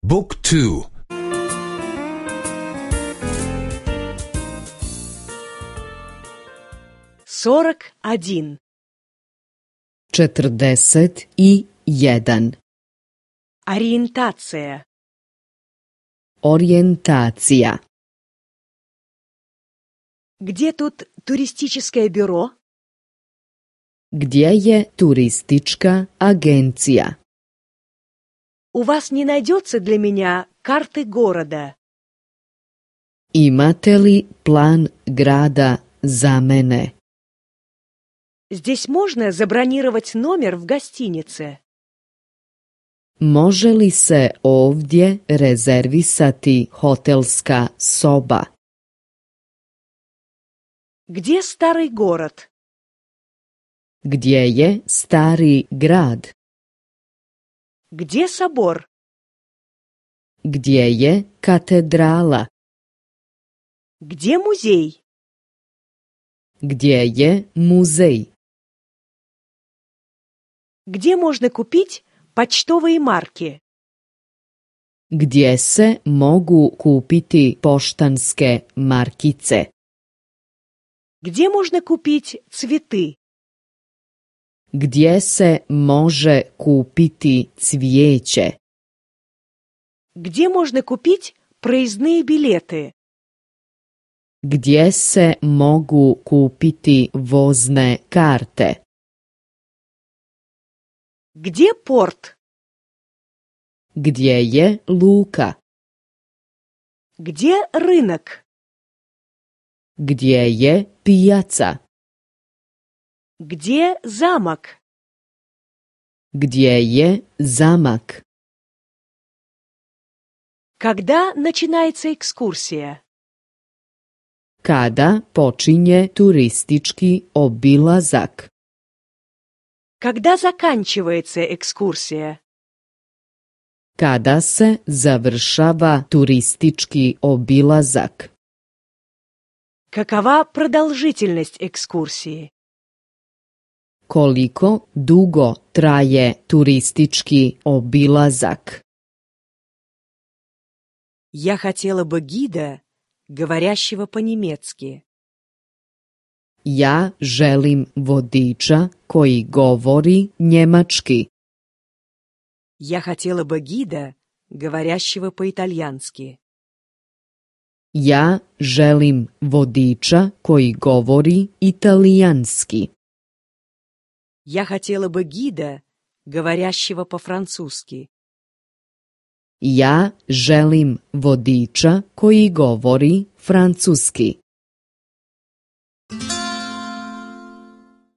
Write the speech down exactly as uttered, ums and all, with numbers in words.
بوك تو сорок один. četrdeset i jedan. Ориентация. Orijentacija. Где тут туристическое бюро? Gdje je turistička agencija? У вас не найдется для меня карты города? Imate li plan grada za mene? Здесь можно забронировать номер в гостинице? Može li se ovdje rezervisati hotelska soba? Где старый город? Gdje je stari grad? Где собор? Gdje je katedrala? Где музей? Gdje je muzej? Где можно купить почтовые марки? Gdje se mogu kupiti poštanske markice? Где можно купить цветы? Gdje se može kupiti cvijeće? Где можно купить проездные билеты? Gdje se mogu kupiti vozne karte? Где порт? Gdje je luka? Где рынок? Gdje je pijaca? Где замок? Gdje je zamak? Когда начинается экскурсия? Kada počinje turistički obilazak? Когда заканчивается экскурсия? Kada se završava turistički obilazak? Какова продолжительность экскурсии? Koliko dugo traje turistički obilazak? Я хотела бы гида, говорящего по-немецки. Ja želim vodiča koji govori njemački. Я хотела бы гида, говорящего по-итальянски. Ja želim vodiča koji govori italijanski. Я хотела бы гида, говорящего по-французски. Ja želim vodiča koji govori francuski.